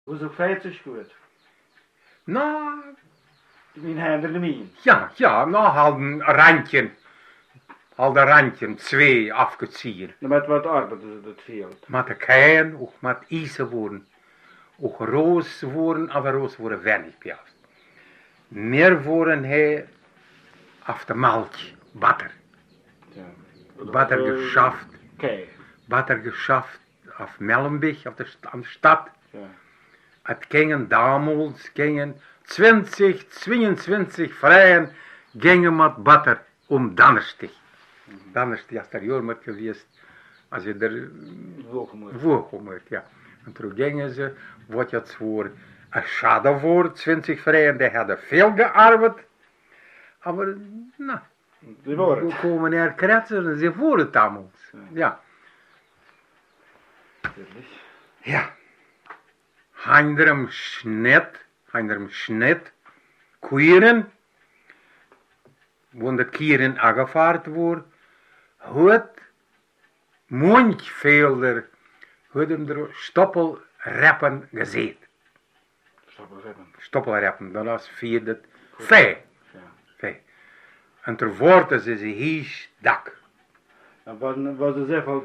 Hoezo 50 gut? Nou, Mijn handen er niet. ja, nou hadden randje, 2 afgezierd. Met wat arbeiden ze dat veld? Met de keien, ook met ijzer worden. Ook roos worden, aber roos worden weinig piast. Meer worden hij af de malch, butter. Ja. Butter geschafft. Kei. Butter geschafft auf Mellenbich, aan de stad. Ja. Het gingen damals, 20, 22 vrijen gingen met butter Donnerstig. Donnerstig, als er jaar moet geweest, als je er voorgemoord, ja. En toen gingen ze, wat je het voor een schade voor, 20 vrijen, die hadden veel gearbeid, maar, nou, we komen er kretsen, ze voor het damals, ja. Ja. Heinderem Schnitt, Kuieren, wo de Kieren aangevaard worden, het mondvelder, hadden er stoppelreppen gezet. Stoppelreppen, dat was via het vee. En ter woord is ze hier dak. En wat is even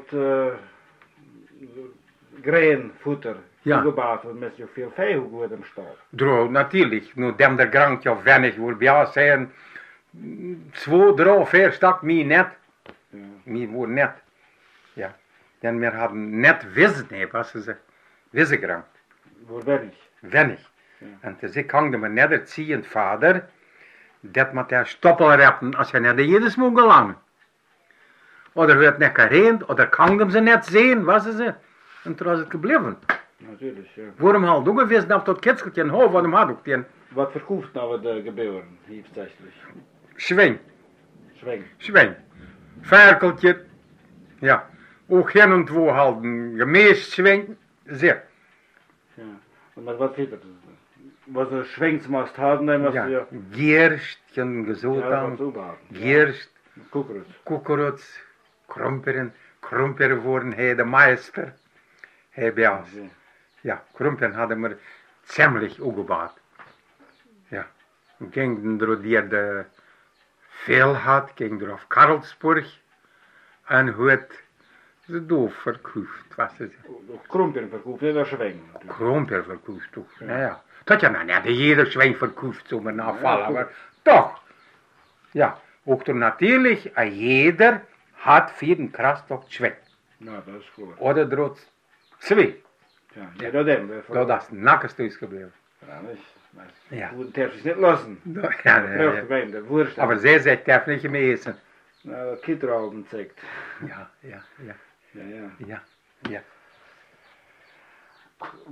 grainfutter toegebaat met zoveel vee hoe het hem staat? Droog, natuurlijk. Nu dem der grantje of weinig wordt bij ons zijn 2, 3, 4 stak mij net. Mij wordt net. Ja. En we hadden net wissen, was ze wissengrant. Voor weinig. Weinig. En dus ik hangde me net het ziend vader, dat met der stoppelreppen, als je net de jedes moet gelangen. Oder werd net gereend, oder hangden ze net zien, was ze. En toen was het gebleven. Natuurlijk, ja. Waarom had ook geweest dat dat kitseltje in hoofd, waarom had ook die? Wat verkoopt nou de gebeuren hier steeds? Zwing. Zwing. Verkeltje. Ja. Ook geen en twee hadden gemeest zwing. Zeer. Ja. Maar wat zit het? Was er zwingsmast hadden, dan was ja. Gerst, geen gezoet aan. Gerst. Koekerots. Kromperen worden hij de meester. Hij bij ons. Ja, Krumpen hadden we ziemlich opgebouwd. Ja, we gingen er die de veel had, gingen er op Karlsburg en hoe het ze doof verkocht, was het. Krumpen verkocht, dat was zwing. Krumpen verkocht, toch. Ja. Dat je nou net jeder zwing verkocht, zo maar navallen, maar toch. Ja, ook er natuurlijk, jeder had 4 krastok zwing. Nou, dat is goed. Oder droot 2. Ja, dat hebben we. Dat is nakkes thuis gebleven. Ja, dat is. Ja. We moeten het niet lossen. Ja, maar zij zegt het niet gemezen. Nou, dat kinderalden zegt. Ja.